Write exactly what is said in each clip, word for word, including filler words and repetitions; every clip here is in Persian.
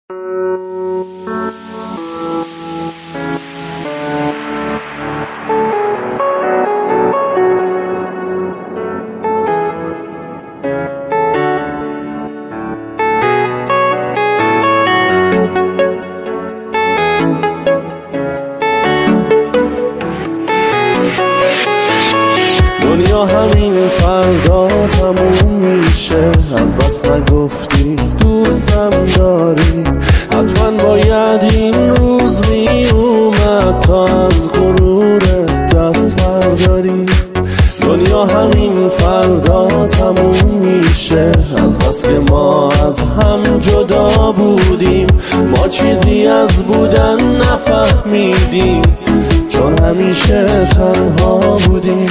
دنیا همین فردا تموم میشه، از بس نگفتی دوستم داری. حتما باید این روز می اومد تا از غرور دست برداری. دنیا همین فردا تموم میشه، از بس که ما از هم جدا بودیم. ما چیزی از بودن نفهمیدیم، چون همیشه تنها بودیم.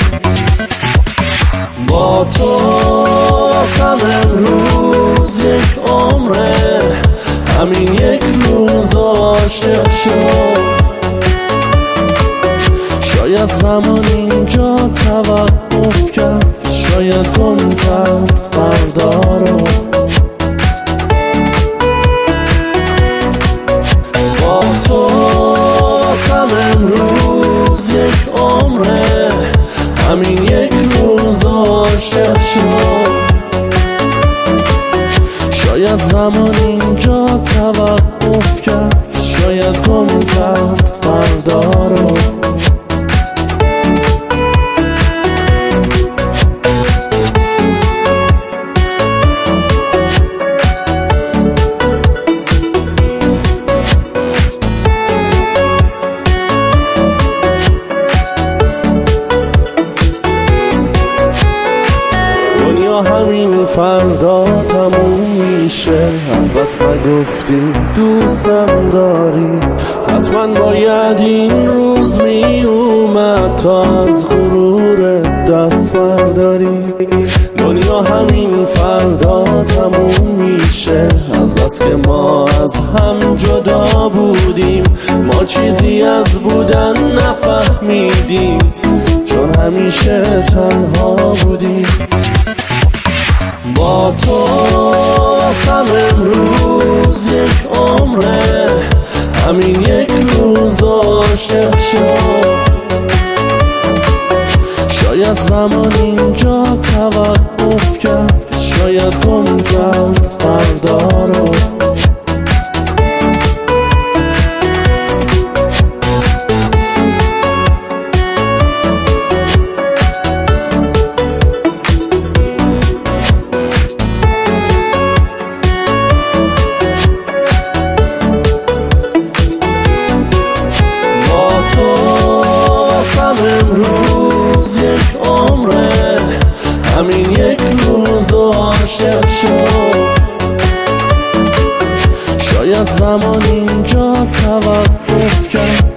با تو واسم امروز یک عمره، همین یک روز عاشق شد. شاید زمان اینجا توقف کرد، شاید گم کرد فردا رو. با تو واسم امروز یک عمره، همین یک روز عاشق شد. شاید زمان اینجا توقف کرد، شاید گم کرد فردا رو. همین فردا تموم میشه، از بس نگفتی دوستم داری. حتما باید این روز می اومد تا از غرور دست برداری. دنیا همین فردا تموم میشه، از بس که ما از هم جدا بودیم. ما چیزی از بودن نفهمیدیم، چون همیشه تنها بودیم. با تو واسم امروز یک عمره، همین یک روز عاشق شد. شاید زمان اینجا توقف کرد، شاید گم کرد فردا رو. امروز یک عمره، همین یک روز عاشق شد. شاید زمان اینجا توقف کرد،